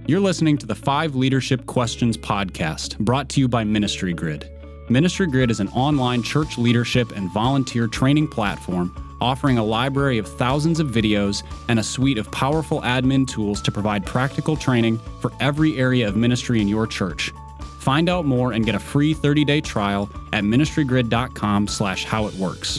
You're listening to the 5 Leadership Questions podcast, brought to you by Ministry Grid. Ministry Grid is an online church leadership and volunteer training platform offering a library of thousands of videos and a suite of powerful admin tools to provide practical training for every area of ministry in your church. Find out more and get a free 30-day trial at ministrygrid.com/howitworks.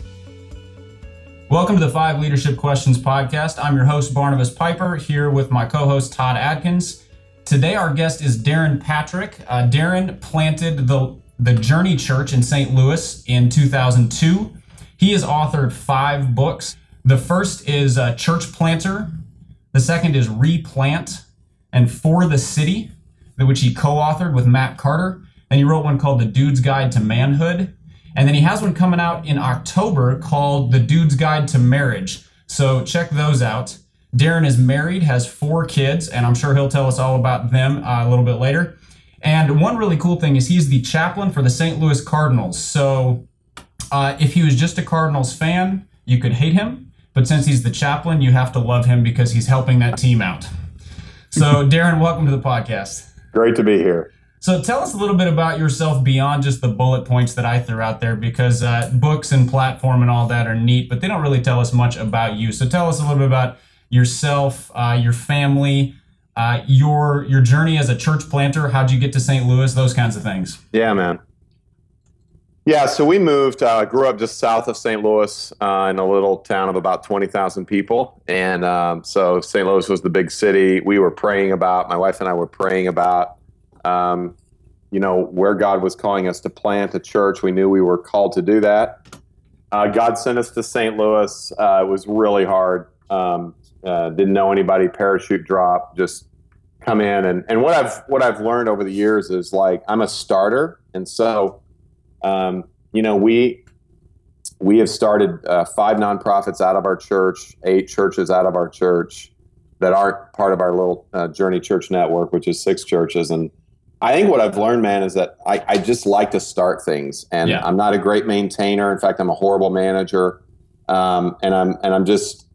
Welcome to the 5 Leadership Questions podcast. I'm your host, Barnabas Piper, here with my co-host, Todd Adkins. Today, our guest is Darren Patrick. Darren planted the Journey Church in St. Louis in 2002. He has authored 5 books. The first is Church Planter. The second is Replant and For the City, which he co-authored with Matt Carter. And he wrote one called The Dude's Guide to Manhood. And then he has one coming out in October called The Dude's Guide to Marriage. So check those out. Darren is married, has 4 kids, and I'm sure he'll tell us all about them a little bit later. And one really cool thing is he's the chaplain for the St. Louis Cardinals. So if he was just a Cardinals fan, you could hate him. But since he's the chaplain, you have to love him because he's helping that team out. So Darren, welcome to the podcast. Great to be here. So tell us a little bit about yourself beyond just the bullet points that I threw out there, because books and platform and all that are neat, but they don't really tell us much about you. So tell us a little bit about yourself, your family, your journey as a church planter. How'd you get to St. Louis? Those kinds of things. Yeah, man. Yeah, so we moved, grew up just south of St. Louis in a little town of about 20,000 people. And so St. Louis was the big city. My wife and I were praying about, where God was calling us to plant a church. We knew we were called to do that. God sent us to St. Louis. It was really hard. Didn't know anybody, parachute drop, just come in. And what I've learned over the years is, like, I'm a starter. And so, we have started 5 nonprofits out of our church, 8 churches out of our church that aren't part of our little Journey Church network, which is 6 churches. And I think what I've learned, man, is that I just like to start things, and I'm not a great maintainer. In fact, I'm a horrible manager, and I'm just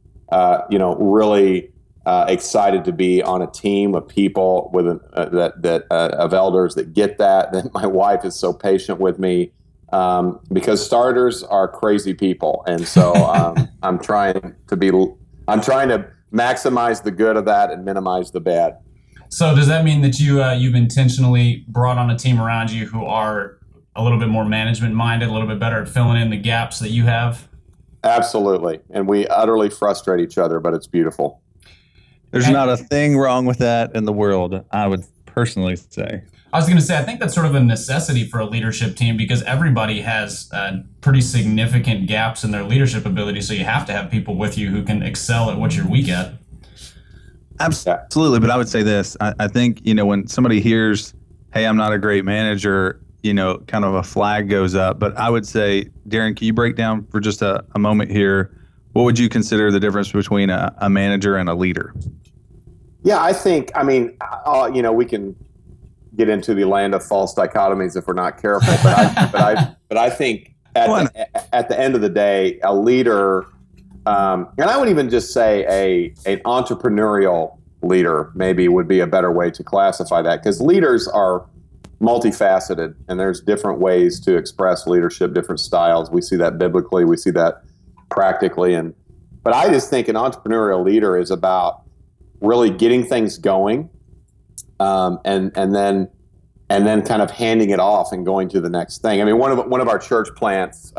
really excited to be on a team of people with of elders that get that. That my wife is so patient with me, because starters are crazy people, and so I'm trying to maximize the good of that and minimize the bad. So does that mean that you've intentionally brought on a team around you who are a little bit more management minded, a little bit better at filling in the gaps that you have? Absolutely. And we utterly frustrate each other, but it's beautiful. There's not a thing wrong with that in the world, I would personally say. I was going to say, I think that's sort of a necessity for a leadership team, because everybody has pretty significant gaps in their leadership ability. So you have to have people with you who can excel at what you're weak at. Absolutely. But I would say this. I think, when somebody hears, hey, I'm not a great manager, kind of a flag goes up. But I would say, Darren, can you break down for just a moment here, what would you consider the difference between a manager and a leader? Yeah, I think, we can get into the land of false dichotomies if we're not careful. But I think at the end of the day, a leader, and I would even just say an entrepreneurial leader maybe would be a better way to classify that, because leaders are multifaceted, and there's different ways to express leadership, different styles. We see that biblically, we see that practically, but I just think an entrepreneurial leader is about really getting things going, and then kind of handing it off and going to the next thing. I mean, one of our church planters,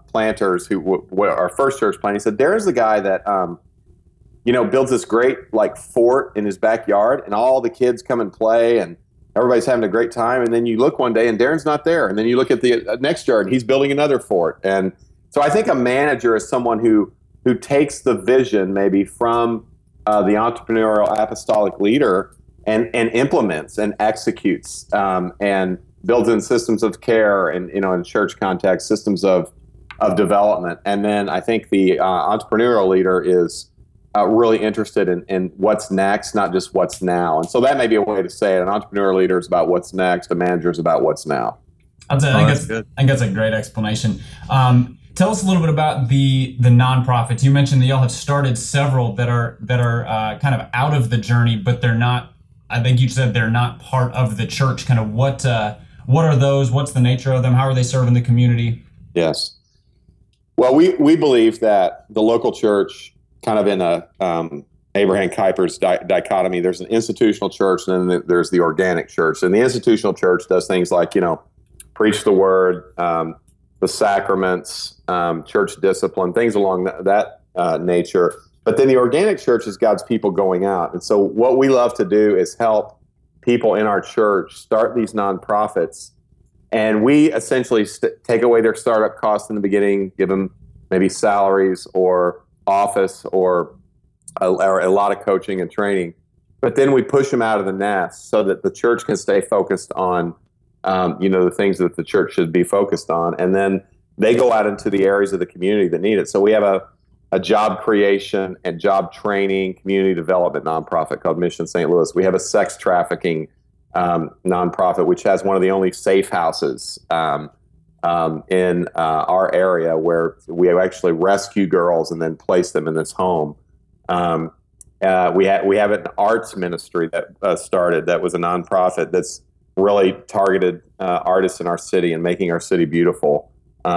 our first church plant, he said, there's the guy that builds this great fort in his backyard, and all the kids come and play, and everybody's having a great time. And then you look one day and Darren's not there, and then you look at the next yard and he's building another fort. And so I think a manager is someone who takes the vision maybe from the entrepreneurial apostolic leader and implements and executes, and builds in systems of care and, in church context, systems of development. And then I think the entrepreneurial leader is really interested in what's next, not just what's now. And so that may be a way to say it. An entrepreneurial leader is about what's next. A manager is about what's now. I think that's a great explanation. Tell us a little bit about the nonprofits. You mentioned that y'all have started several that are kind of out of the journey, but they're not I think you said they're not part of the church. Kind of what are those? What's the nature of them? How are they serving the community? Yes. Well, we believe that the local church, kind of in a Abraham Kuyper's dichotomy, there's an institutional church and then there's the organic church. And the institutional church does things like, preach the word, the sacraments, church discipline, things along that nature. But then the organic church is God's people going out. And so what we love to do is help people in our church start these nonprofits. And we essentially take away their startup costs in the beginning, give them maybe salaries or office or a lot of coaching and training. But then we push them out of the nest so that the church can stay focused on, the things that the church should be focused on. And then they go out into the areas of the community that need it. So we have a job creation and job training community development nonprofit called Mission St. Louis. We have a sex trafficking nonprofit, which has one of the only safe houses in our area where we actually rescue girls and then place them in this home. We have an arts ministry that started that was a nonprofit that's really targeted artists in our city and making our city beautiful.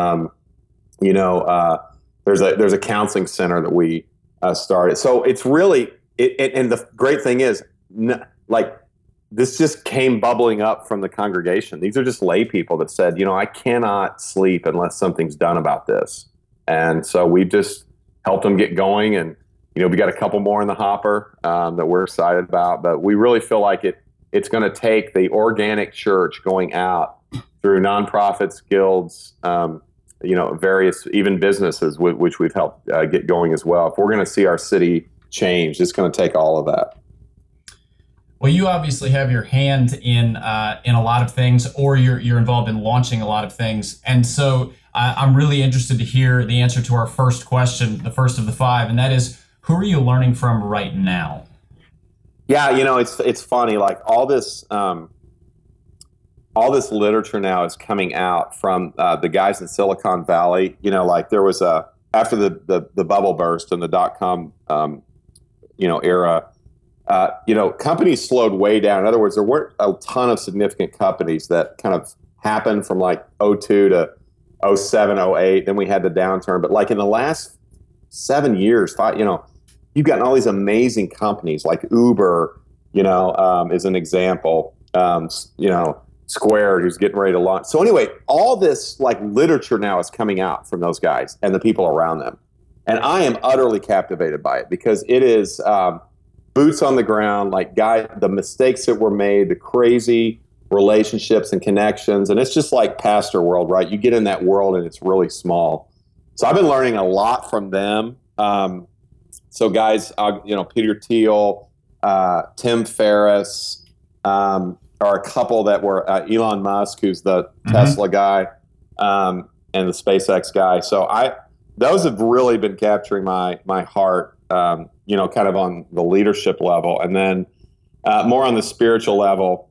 There's a counseling center that we started. So it's really and the great thing is, this just came bubbling up from the congregation. These are just lay people that said, I cannot sleep unless something's done about this. And so we just helped them get going. And, we got a couple more in the hopper that we're excited about. But we really feel like it's going to take the organic church going out through nonprofits, guilds, various even businesses, which we've helped get going as well. If we're going to see our city change, it's going to take all of that. Well, you obviously have your hand in a lot of things, or you're involved in launching a lot of things. And so I'm really interested to hear the answer to our first question, the first of the 5, and that is, who are you learning from right now? Yeah, it's funny. Like all this literature now is coming out from the guys in Silicon Valley. There was after the bubble burst and the .com era. Companies slowed way down. In other words, there weren't a ton of significant companies that kind of happened from like 02 to 07, 08. Then we had the downturn. But like in the last 7 years, you've gotten all these amazing companies like Uber, is an example. Squared, who's getting ready to launch. So anyway, all this like literature now is coming out from those guys and the people around them. And I am utterly captivated by it because it is boots on the ground, the mistakes that were made, the crazy relationships and connections. And it's just like pastor world, right? You get in that world and it's really small. So I've been learning a lot from them. So guys, Peter Thiel, Tim Ferriss, are a couple that were Elon Musk, who's the Tesla guy, and the SpaceX guy. So those have really been capturing my heart, kind of on the leadership level, and then more on the spiritual level.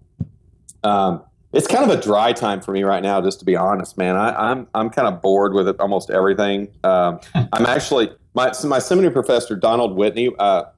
It's kind of a dry time for me right now, just to be honest, man. I'm kind of bored with it, almost everything. I'm actually my seminary professor Donald Whitney wrote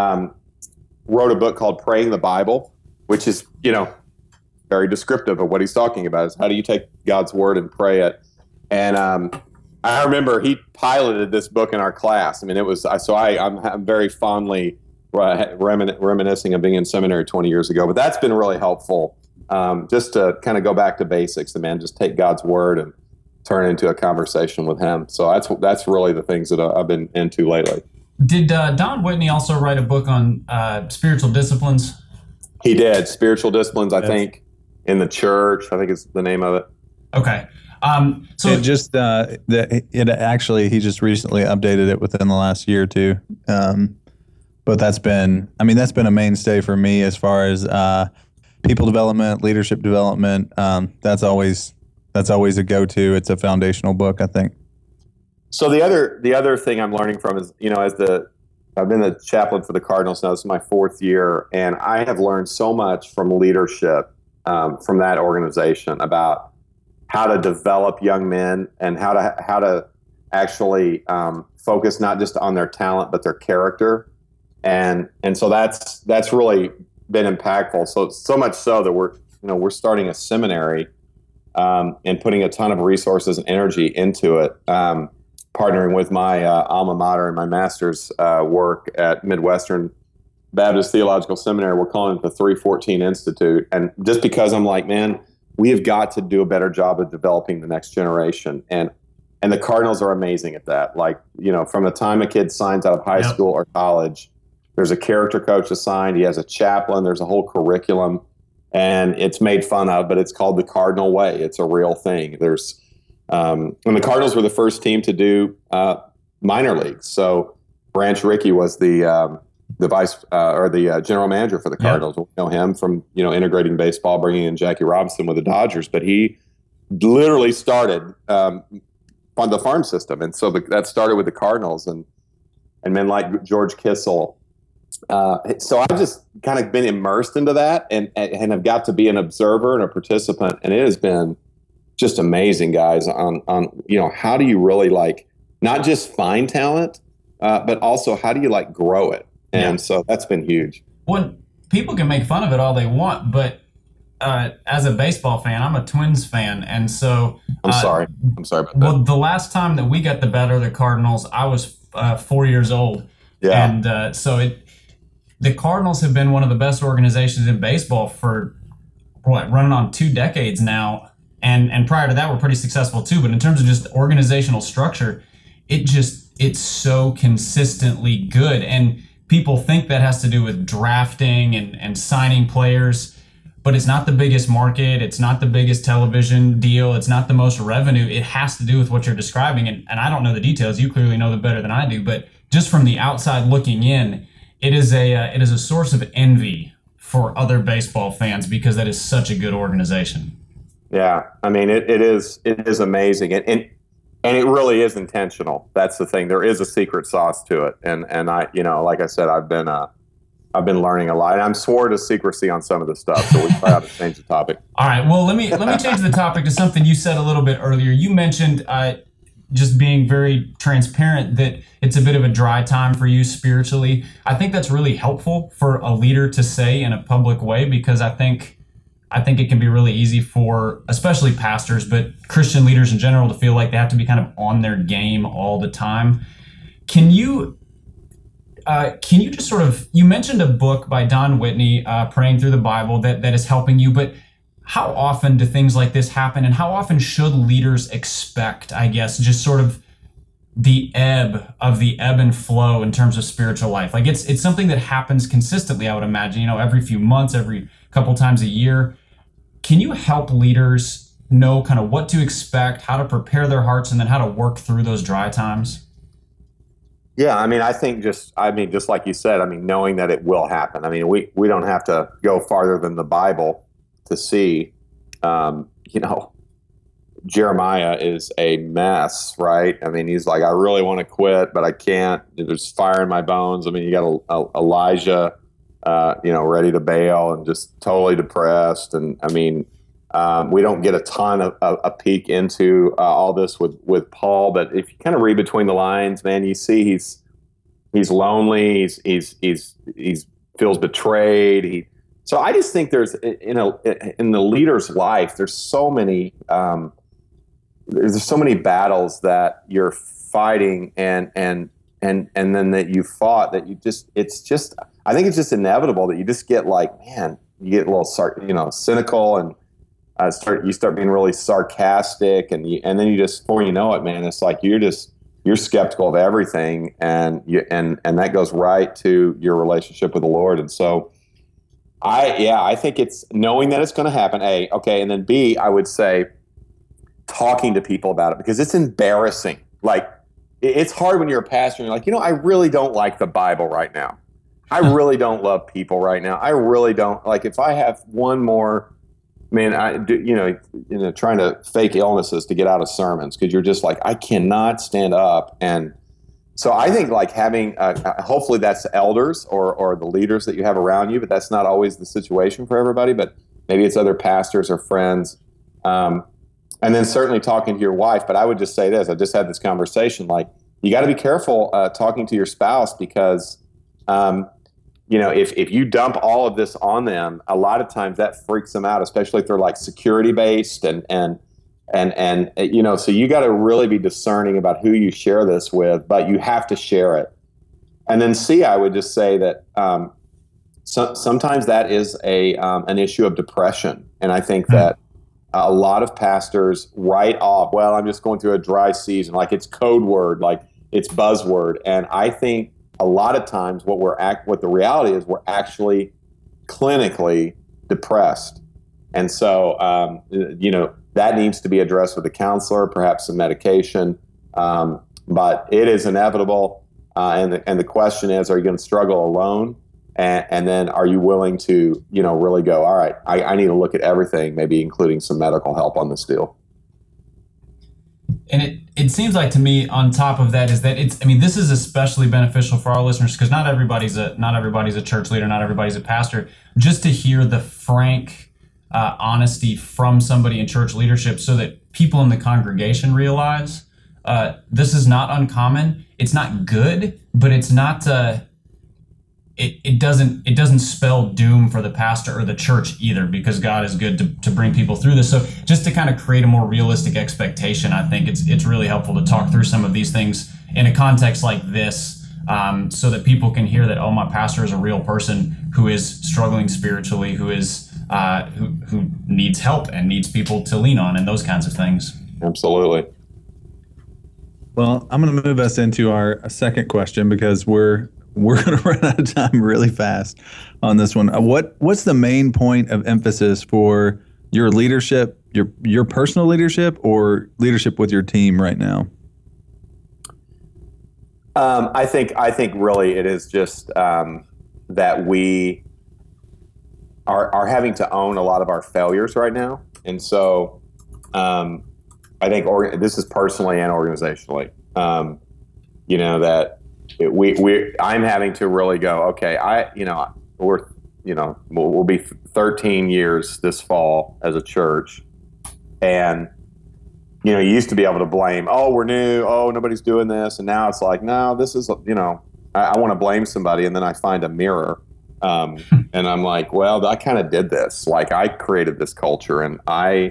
a book called Praying the Bible, which is very descriptive of what he's talking about. Is how do you take God's word and pray it? And I remember he piloted this book in our class. I mean, it was I'm very fondly reminiscing of being in seminary 20 years ago. But that's been really helpful, just to kind of go back to basics and just take God's word and turn it into a conversation with Him. So that's really the things that I've been into lately. Did Don Whitney also write a book on spiritual disciplines? He did. Spiritual disciplines, I think, in the church. I think is the name of it. Okay. So he just recently updated it within the last year or two. But that's been a mainstay for me as far as people development, leadership development. That's always a go-to. It's a foundational book, I think. So the other thing I'm learning from is, I've been the chaplain for the Cardinals now. This is my 4th year, and I have learned so much from leadership from that organization about how to develop young men and how to actually focus not just on their talent but their character, and so that's really been impactful. So much so that we're starting a seminary and putting a ton of resources and energy into it. Partnering with my alma mater and my master's work at Midwestern Baptist Theological Seminary. We're calling it the 314 Institute. And just because I'm like, man, we have got to do a better job of developing the next generation. And the Cardinals are amazing at that. Like, from the time a kid signs out of high school or college, there's a character coach assigned. He has a chaplain. There's a whole curriculum. And it's made fun of, but it's called the Cardinal Way. It's a real thing. There's and the Cardinals were the first team to do minor leagues. So Branch Rickey was the vice or the general manager for the Cardinals. We know him from integrating baseball, bringing in Jackie Robinson with the Dodgers, but he literally started on the farm system, and so that started with the Cardinals and men like George Kissel. So I've just kind of been immersed into that, and have got to be an observer and a participant, and it has been just amazing, guys. On how do you really not just find talent, but also how do you grow it? And so that's been huge. Well, people can make fun of it all they want, but as a baseball fan, I'm a Twins fan. And so I'm sorry about that. Well, the last time that we got the better of the Cardinals, I was 4 years old. Yeah. And the Cardinals have been one of the best organizations in baseball for running on 2 decades now. And prior to that, we're pretty successful too. But in terms of just organizational structure, it's so consistently good. And people think that has to do with drafting and signing players, but it's not the biggest market. It's not the biggest television deal. It's not the most revenue. It has to do with what you're describing. And I don't know the details. You clearly know them better than I do. But just from the outside looking in, it is a source of envy for other baseball fans because that is such a good organization. Yeah, I mean, it is amazing. And it really is intentional. That's the thing. There is a secret sauce to it. And I, like I said, I've been learning a lot. And I'm sworn to secrecy on some of this stuff. So we try out to change the topic. All right. Well, let me change the topic to something you said a little bit earlier. You mentioned just being very transparent that it's a bit of a dry time for you spiritually. I think that's really helpful for a leader to say in a public way, because I think it can be really easy for, especially pastors, but Christian leaders in general, to feel like they have to be kind of on their game all the time. Can you just sort of, you mentioned a book by Don Whitney, Praying Through the Bible, that is helping you, but how often do things like this happen, and how often should leaders expect, I guess, just sort of the ebb and flow in terms of spiritual life? Like it's something that happens consistently, I would imagine, every few months, every couple times a year. Can you help leaders know kind of what to expect, how to prepare their hearts, and then how to work through those dry times? Yeah, I mean, I think just like you said, knowing that it will happen. I mean, we don't have to go farther than the Bible to see, Jeremiah is a mess, right? I mean, he's like, I really want to quit, but I can't. There's fire in my bones. I mean, you got Elijah, ready to bail and just totally depressed. And I mean, we don't get a ton of a peek into all this with Paul, but if you kind of read between the lines, man, you see he's lonely. He's feels betrayed. So I just think there's in the leader's life, there's so many battles that you're fighting and then that you fought that I think it's just inevitable that you just get you get a little cynical and you start being really sarcastic and then you just, before you know it, man, it's like you're skeptical of everything and that goes right to your relationship with the Lord. And so I think it's knowing that it's going to happen, A, okay, and then B, I would say talking to people about it, because it's embarrassing. Like, it's hard when you're a pastor and you're like, I really don't like the Bible right now. I really don't love people right now. I really don't, if I have one more, I do, trying to fake illnesses to get out of sermons, because you're just like, I cannot stand up. And so I think having, hopefully that's the elders or the leaders that you have around you, but that's not always the situation for everybody, but maybe it's other pastors or friends. And then certainly talking to your wife. But I would just say this, I just had this conversation, you got to be careful talking to your spouse, because if you dump all of this on them, a lot of times that freaks them out, especially if they're like security based and so you got to really be discerning about who you share this with, but you have to share it. And then C, I would just say that sometimes that is an issue of depression. And I think that a lot of pastors write off, well, I'm just going through a dry season, like it's code word, like it's buzzword. And I think a lot of times what the reality is, we're actually clinically depressed. And so, that needs to be addressed with a counselor, perhaps some medication. But it is inevitable. And the question is, are you going to struggle alone? And then are you willing to, really go, all right, I need to look at everything, maybe including some medical help on this deal. And it seems like to me, on top of that, is that this is especially beneficial for our listeners, because not everybody's a church leader, not everybody's a pastor. Just to hear the frank honesty from somebody in church leadership, so that people in the congregation realize this is not uncommon. It's not good, but it's not. It doesn't spell doom for the pastor or the church either, because God is good to bring people through this. So just to kind of create a more realistic expectation, I think it's really helpful to talk through some of these things in a context like this, so that people can hear that, oh, my pastor is a real person who is struggling spiritually, who is who needs help and needs people to lean on, and those kinds of things. Absolutely. Well, I'm going to move us into our second question, because we're going to run out of time really fast on this one. What's the main point of emphasis for your leadership, your personal leadership, or leadership with your team right now? I think really it is just that we are having to own a lot of our failures right now, and so I think this is personally and organizationally, that. I'm having to really go, okay, we'll be 13 years this fall as a church. And, you used to be able to blame, oh, we're new. Oh, nobody's doing this. And now it's like, no, this is, I want to blame somebody. And then I find a mirror. And I'm like, well, I kind of did this. Like, I created this culture, and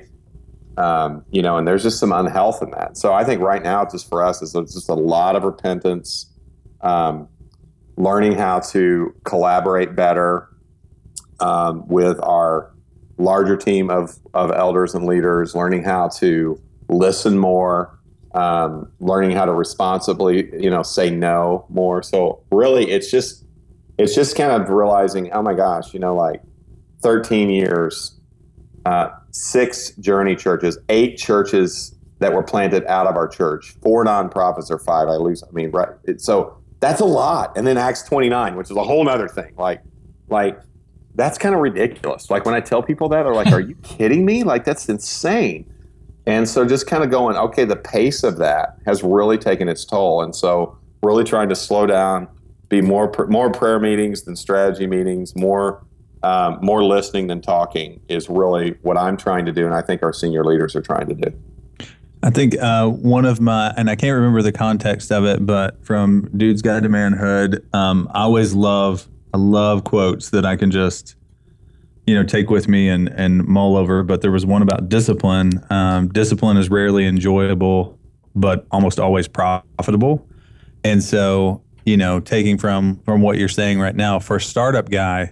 and there's just some unhealth in that. So I think right now, just for us, there's just a lot of repentance. Learning how to collaborate better with our larger team of elders and leaders, learning how to listen more, learning how to responsibly, say no more. So really, it's just kind of realizing, oh my gosh, 13 years, 6 Journey churches, 8 churches that were planted out of our church, 4 nonprofits or 5, right? So that's a lot. And then Acts 29, which is a whole nother thing. Like that's kind of ridiculous. Like when I tell people that, they're like, are you kidding me? Like, that's insane. And so just kind of going, okay, the pace of that has really taken its toll. And so really trying to slow down, be more prayer meetings than strategy meetings, more listening than talking is really what I'm trying to do. And I think our senior leaders are trying to do. I think one of my, and I can't remember the context of it, but from Dude's Guide to Manhood, I love quotes that I can just, take with me and mull over. But there was one about discipline. Discipline is rarely enjoyable, but almost always profitable. And so, taking from what you're saying right now, for a startup guy,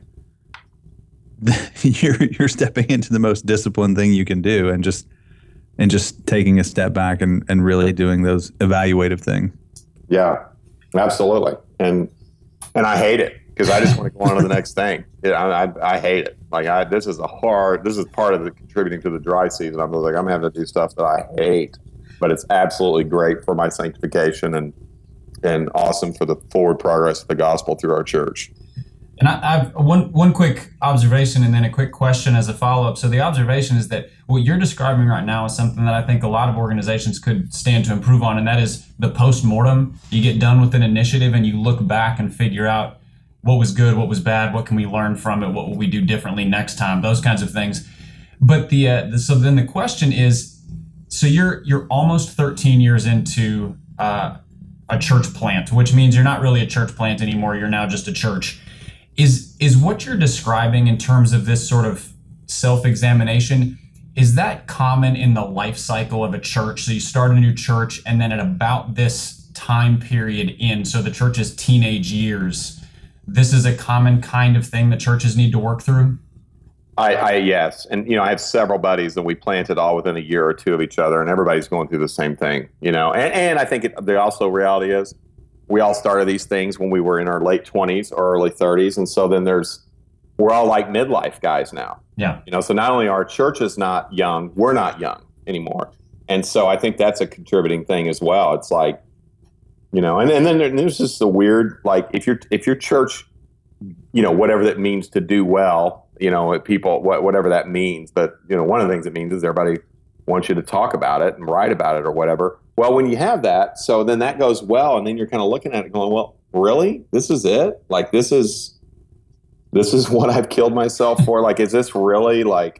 you're stepping into the most disciplined thing you can do, and just taking a step back and really doing those evaluative things. Yeah, absolutely. And I hate it, because I just want to go on to the next thing. I hate it. Like this is part of the contributing to the dry season. I'm like, I'm having to do stuff that I hate, but it's absolutely great for my sanctification and awesome for the forward progress of the gospel through our church. And I've one quick observation and then a quick question as a follow-up. So the observation is that what you're describing right now is something that I think a lot of organizations could stand to improve on, and that is the post-mortem. You get done with an initiative and you look back and figure out what was good, what was bad, what can we learn from it, what will we do differently next time, those kinds of things. But so then the question is, so you're almost 13 years into a church plant, which means you're not really a church plant anymore. You're now just a church. Is what you're describing in terms of this sort of self-examination, is that common in the life cycle of a church? So you start a new church, and then at about this time period so the church's teenage years, this is a common kind of thing that churches need to work through? Yes. And, I have several buddies that we planted all within a year or two of each other, and everybody's going through the same thing, and I think the also reality is we all started these things when we were in our late 20s or early 30s. And so then we're all like midlife guys now. Yeah. So not only are churches not young, we're not young anymore. And so I think that's a contributing thing as well. It's like, and then there's just a weird, like if your church, whatever that means to do well, people, whatever that means. But, one of the things it means is everybody wants you to talk about it and write about it or whatever. Well, when you have that, so then that goes well, and then you're kind of looking at it going, well, really? This is it? Like, this is what I've killed myself for? Like, is this really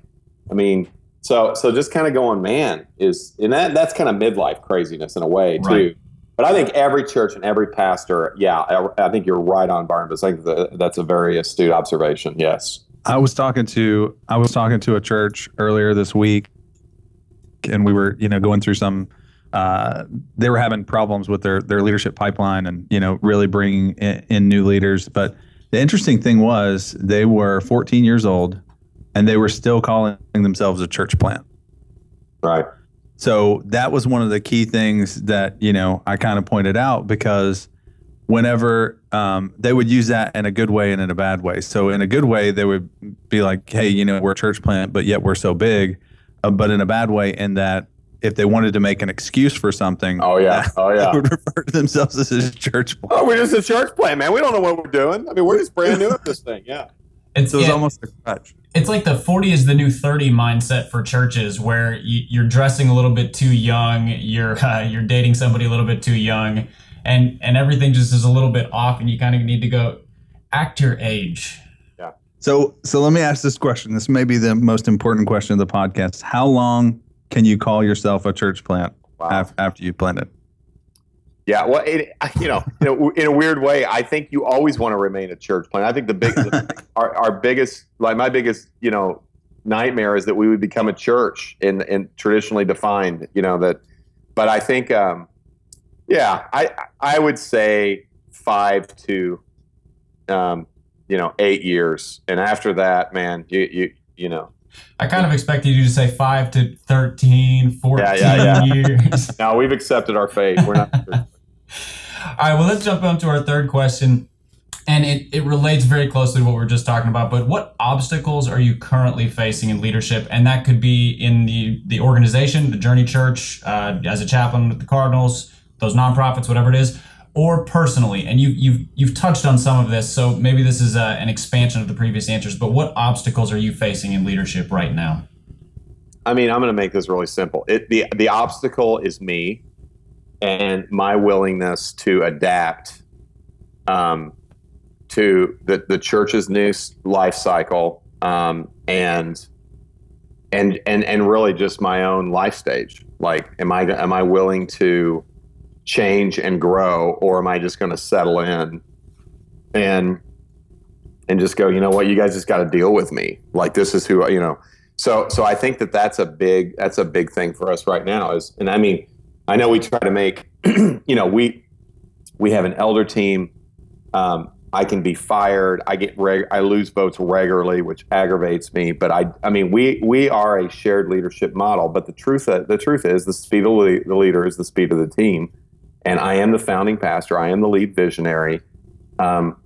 so just kind of going, man, that's kind of midlife craziness in a way too. Right. But I think every church and every pastor, I think you're right on, Barnabas. I think that's a very astute observation. Yes. I was talking to a church earlier this week, and we were, going through some, they were having problems with their leadership pipeline and, really bringing in new leaders. But the interesting thing was they were 14 years old and they were still calling themselves a church plant. Right. So that was one of the key things that, I kind of pointed out, because whenever they would use that in a good way and in a bad way. So in a good way, they would be like, hey, we're a church plant, but yet we're so big. But in a bad way, in that if they wanted to make an excuse for something, they would refer to themselves as a church plant. Oh, we're just a church plant, man. We don't know what we're doing. I mean, we're just brand new at this thing. Yeah. It's almost a crutch. It's like the 40 is the new 30 mindset for churches, where you're dressing a little bit too young, you're dating somebody a little bit too young, and everything just is a little bit off, and you kind of need to go act your age. Yeah. So let me ask this question. This may be the most important question of the podcast. How long can you call yourself a church plant after you plant it? Yeah, well, in a weird way, I think you always want to remain a church plant. I think our biggest, like my biggest, nightmare is that we would become a church in traditionally defined, that. But I think, I would say 5 to, 8 years, and after that, man, you know. I kind of expected you to say 5 to 13, 14 years. No, we've accepted our fate. We're not. All right, well, let's jump on to our third question. And it relates very closely to what we were just talking about. But what obstacles are you currently facing in leadership? And that could be in the organization, the Journey Church, as a chaplain with the Cardinals, those nonprofits, whatever it is, or personally. And you've touched on some of this, so maybe this is an expansion of the previous answers. But what obstacles are you facing in leadership right now? I mean, I'm going to make this really simple. The obstacle is me and my willingness to adapt to the church's new life cycle, and really just my own life stage. Like, am I willing to change and grow, or am I just going to settle in and just go, you know what, you guys just got to deal with me. Like, this is who, So I think that's a big thing for us right now. And I mean, I know we try to make, we have an elder team. I can be fired. I lose votes regularly, which aggravates me. But I mean, we are a shared leadership model. But the truth is, the speed of the leader is the speed of the team. And I am the founding pastor. I am the lead visionary. And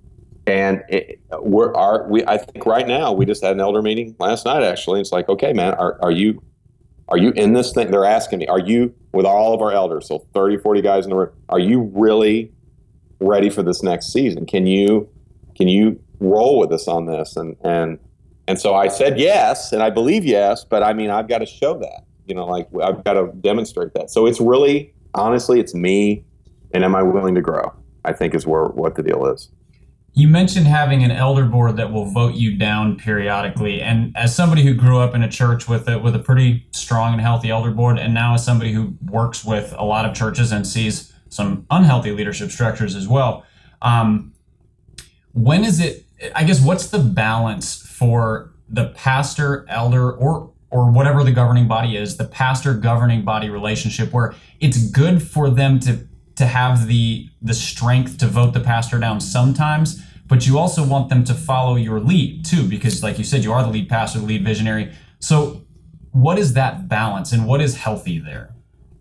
I think right now, we just had an elder meeting last night. Actually, it's like, okay, man, are you in this thing? They're asking me, are you, with all of our elders, so 30, 40 guys in the room, are you really ready for this next season? Can you roll with us on this? And so I said yes, and I believe yes, but I mean, I've got to show that, I've got to demonstrate that. So it's really, honestly, it's me, and am I willing to grow? I think is what the deal is. You mentioned having an elder board that will vote you down periodically. And as somebody who grew up in a church with a pretty strong and healthy elder board, and now as somebody who works with a lot of churches and sees some unhealthy leadership structures as well, when is it, I guess what's the balance for the pastor, elder, or whatever the governing body is, the pastor governing body relationship, where it's good for them to have the strength to vote the pastor down sometimes, but you also want them to follow your lead too, because like you said, you are the lead pastor, the lead visionary. So what is that balance and what is healthy there?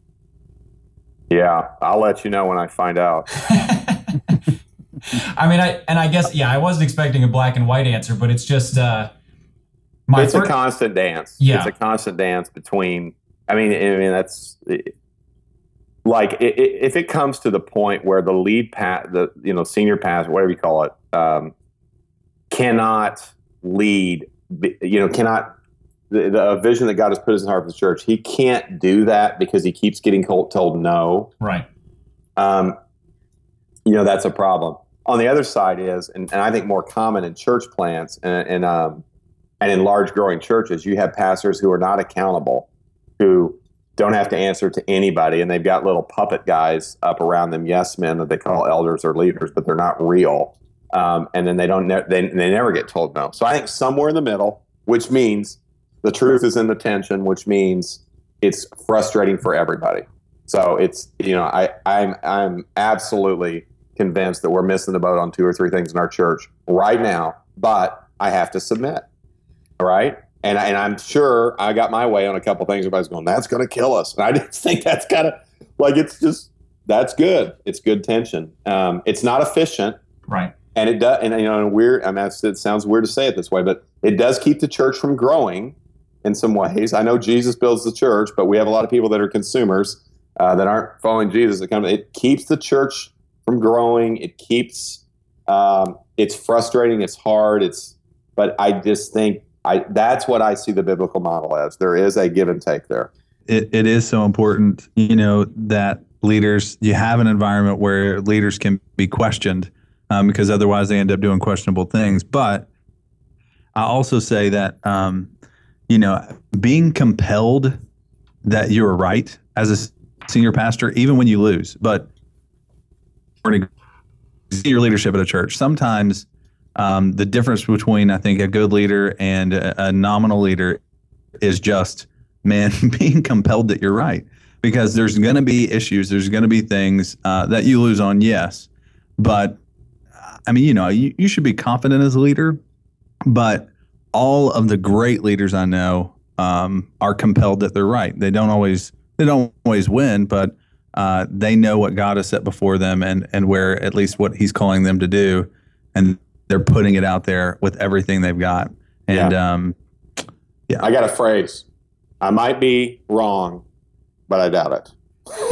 Yeah, I'll let you know when I find out. I mean, I guess, I wasn't expecting a black and white answer, but it's just, a constant dance. Yeah. It's a constant dance between, I mean, that's like, if it comes to the point where the lead senior pastor, whatever you call it, cannot lead, cannot, the vision that God has put in his heart for the church, he can't do that because he keeps getting told no. Right. That's a problem. On the other side is, and I think more common in church plants and in large growing churches, you have pastors who are not accountable, who don't have to answer to anybody, and they've got little puppet guys up around them, yes men that they call elders or leaders, but they're not real. And then they never get told no. So I think somewhere in the middle, which means the truth is in the tension, which means it's frustrating for everybody. So it's, I'm absolutely convinced that we're missing the boat on 2 or 3 things in our church right now, but I have to submit. All right. And I'm sure I got my way on a couple things. Everybody's going, that's going to kill us. And I just think that's kind of like, that's good. It's good tension. It's not efficient. Right. And it does. And, it sounds weird to say it this way, but it does keep the church from growing in some ways. I know Jesus builds the church, but we have a lot of people that are consumers that aren't following Jesus. It keeps the church from growing. It keeps, it's frustrating. It's hard. But I just think that's what I see the biblical model as. There is a give and take there. It is so important, that leaders, you have an environment where leaders can be questioned because otherwise they end up doing questionable things. But I also say that, being compelled that you're right as a senior pastor, even when you lose, but senior leadership at a church, sometimes the difference between, I think, a good leader and a nominal leader is just, being compelled that you're right. Because there's going to be issues, there's going to be things that you lose on, yes. But, you should be confident as a leader, but all of the great leaders I know are compelled that they're right. They don't always win, but they know what God has set before them and where at least what he's calling them to do. And they're putting it out there with everything they've got. And I got a phrase. I might be wrong, but I doubt it.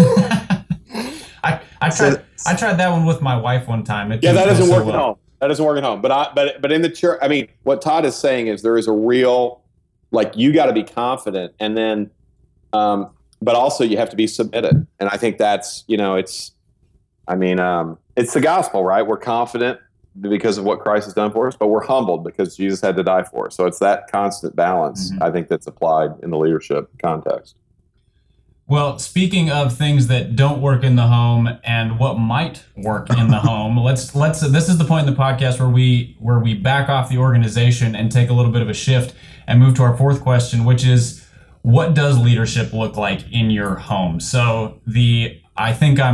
I tried that one with my wife one time. That doesn't work at home. That doesn't work at home. But in the church, what Todd is saying is there is a real, you got to be confident, and then, but also you have to be submitted. And I think that's, it's the gospel, right? We're confident because of what Christ has done for us, but we're humbled because Jesus had to die for us. So it's that constant balance, I think, that's applied in the leadership context. Well, speaking of things that don't work in the home and what might work in the home, let's this is the point in the podcast where we back off the organization and take a little bit of a shift and move to our fourth question, which is, what does leadership look like in your home? So I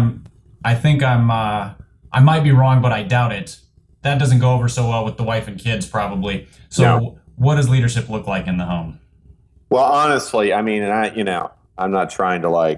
might be wrong, but I doubt it. That doesn't go over so well with the wife and kids, probably. So What does leadership look like in the home? Well, honestly, I'm not trying to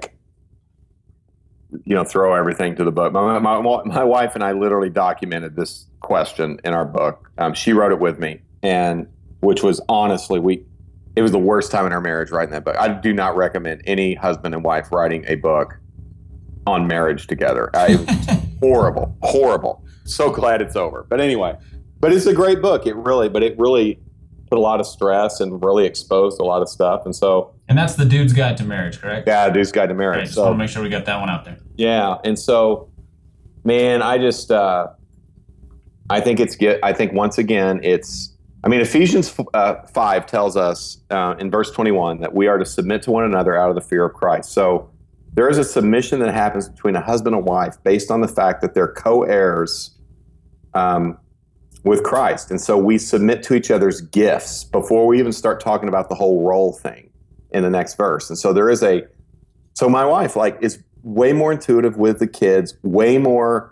throw everything to the book. My wife and I literally documented this question in our book. She wrote it with me, and which was honestly, it was the worst time in our marriage writing that book. I do not recommend any husband and wife writing a book on marriage together. It was horrible. So glad it's over. But anyway, it's a great book. It really put a lot of stress and really exposed a lot of stuff. And that's The Dude's Guide to Marriage, correct? Yeah, Dude's Guide to Marriage. Okay, just want to make sure we got that one out there. Yeah. And so, man, I just, I think it's good. I think once again, Ephesians 5 tells us in verse 21 that we are to submit to one another out of the fear of Christ. So there is a submission that happens between a husband and wife based on the fact that they're co-heirs with Christ. And so we submit to each other's gifts before we even start talking about the whole role thing in the next verse. And so so my wife is way more intuitive with the kids, way more,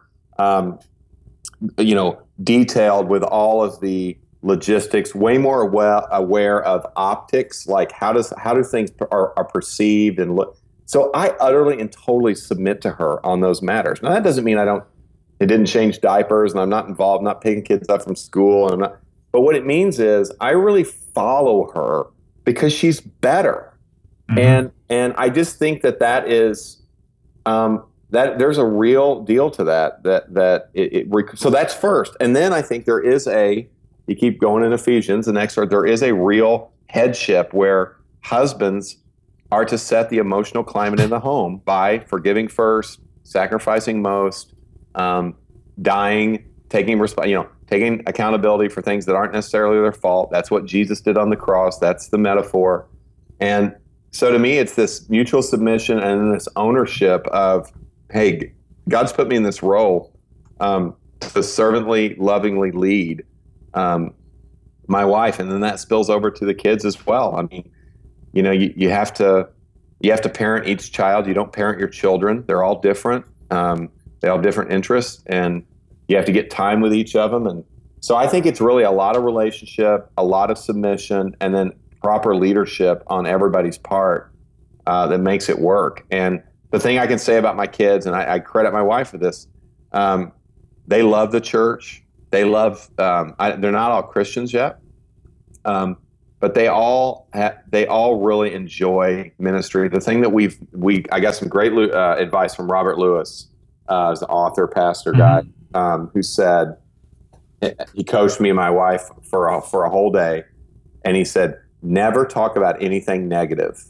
detailed with all of the logistics, way more aware of optics, like how do things are perceived and look. So I utterly and totally submit to her on those matters. Now that doesn't mean it didn't change diapers and I'm not involved, not picking kids up from school, and but what it means is I really follow her because she's better. Mm-hmm. And I just think that is that there's a real deal to that so that's first. And then I think there is you keep going in Ephesians, the next part, there is a real headship where husbands are to set the emotional climate in the home by forgiving first, sacrificing most, dying, taking accountability for things that aren't necessarily their fault. That's what Jesus did on the cross. That's the metaphor. And so to me, it's this mutual submission and this ownership of, hey, God's put me in this role to servantly, lovingly lead my wife, and then that spills over to the kids as well. I mean, you have to parent each child. You don't parent your children. They're all different. They all have different interests, and you have to get time with each of them. And so I think it's really a lot of relationship, a lot of submission, and then proper leadership on everybody's part that makes it work. And the thing I can say about my kids, and I credit my wife for this, they love the church. They love. They're not all Christians yet, but they all really enjoy ministry. The thing that I got some great advice from Robert Lewis, as an author, pastor guy, who said he coached me and my wife for a whole day, and he said, never talk about anything negative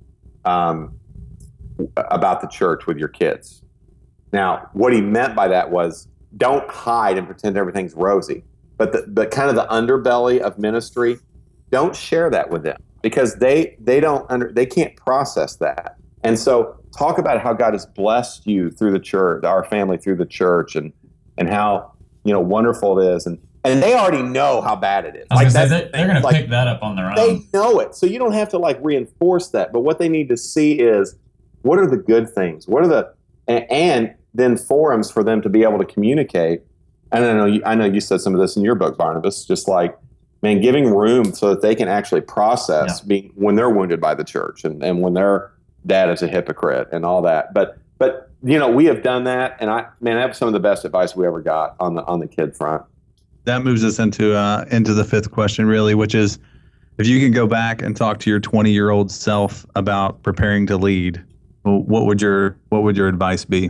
about the church with your kids. Now, what he meant by that was don't hide and pretend everything's rosy, but the kind of the underbelly of ministry, don't share that with them because they can't process that. And so talk about how God has blessed you through the church, our family through the church, and how wonderful it is, and they already know how bad it is. They're going to pick that up on their own. They know it, so you don't have to reinforce that. But what they need to see is what are the good things, and then forums for them to be able to communicate. And I know you said some of this in your book, Barnabas, just giving room so that they can actually process when they're wounded by the church and when their dad is a hypocrite and all that. But we have done that, and I have some of the best advice we ever got on the kid front. That moves us into the fifth question, really, which is, if you can go back and talk to your 20-year-old self about preparing to lead, what would your advice be?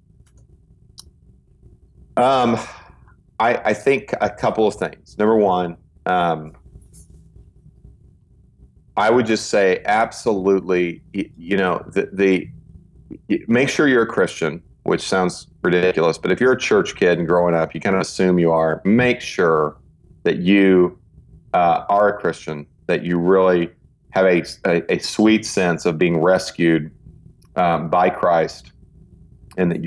I think a couple of things. Number one, I would just say absolutely, make sure you're a Christian, which sounds ridiculous, but if you're a church kid and growing up, you kind of assume you are. Make sure that you are a Christian, that you really have a sweet sense of being rescued by Christ, and that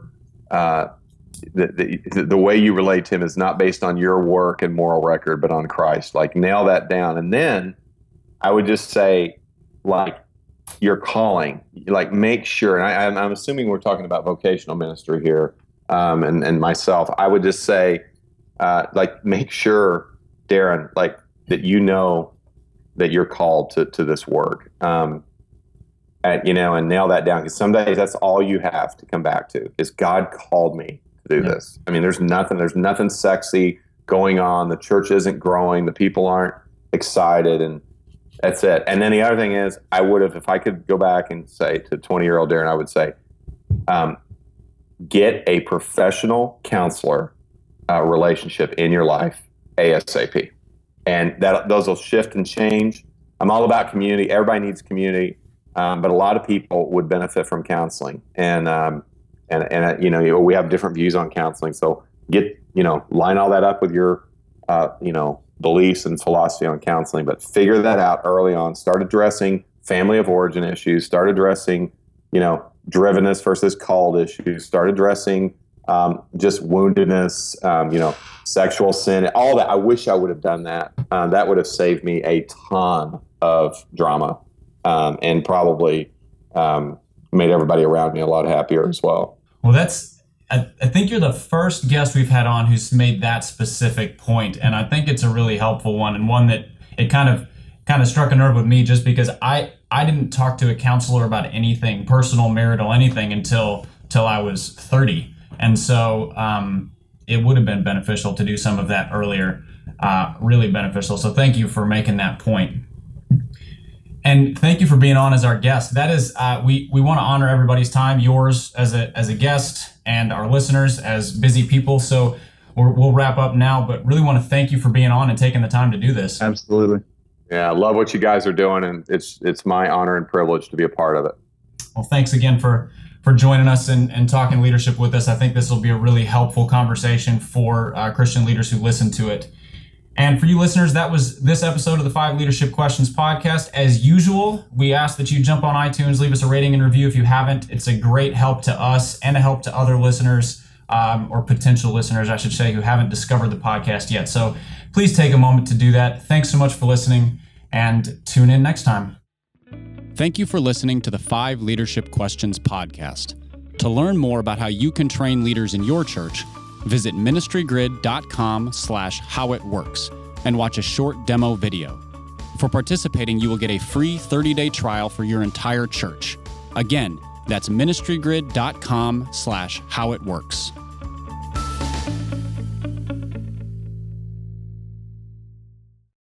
the way you relate to him is not based on your work and moral record, but on Christ. Nail that down. And then I would just say, your calling, make sure, and I'm assuming we're talking about vocational ministry here, and myself, I would just say, make sure, Darren, that that you're called to this work, and nail that down, because some days that's all you have to come back to is God called me to do this. I mean, there's nothing sexy going on. The church isn't growing. The people aren't excited, and that's it. And then the other thing is, if I could go back and say to 20-year-old Darren, I would say, get a professional counselor relationship in your life ASAP. And those will shift and change. I'm all about community. Everybody needs community. But a lot of people would benefit from counseling. And we have different views on counseling. So line all that up with your, beliefs and philosophy on counseling, but figure that out early on. Start addressing family of origin issues. Start addressing, drivenness versus called issues. Start addressing, just woundedness, sexual sin, all that. I wish I would have done that. That would have saved me a ton of drama, and probably made everybody around me a lot happier as well. Well, I think you're the first guest we've had on who's made that specific point, and I think it's a really helpful one, and one that it kind of struck a nerve with me, just because I didn't talk to a counselor about anything personal, marital, anything until I was 30, and so it would have been beneficial to do some of that earlier, really beneficial. So thank you for making that point. And thank you for being on as our guest. That is, we want to honor everybody's time, yours as a guest, and our listeners as busy people. So we'll wrap up now, but really want to thank you for being on and taking the time to do this. Absolutely. Yeah, I love what you guys are doing, and it's my honor and privilege to be a part of it. Well, thanks again for joining us and talking leadership with us. I think this will be a really helpful conversation for Christian leaders who listen to it. And for you listeners, that was this episode of the 5 Leadership Questions podcast. As usual, we ask that you jump on iTunes, leave us a rating and review if you haven't. It's a great help to us and a help to other listeners, or potential listeners, I should say, who haven't discovered the podcast yet. So please take a moment to do that. Thanks so much for listening, and tune in next time. Thank you for listening to the 5 Leadership Questions podcast. To learn more about how you can train leaders in your church, visit ministrygrid.com/howitworks and watch a short demo video. For participating, you will get a free 30-day trial for your entire church. Again, that's ministrygrid.com/howitworks.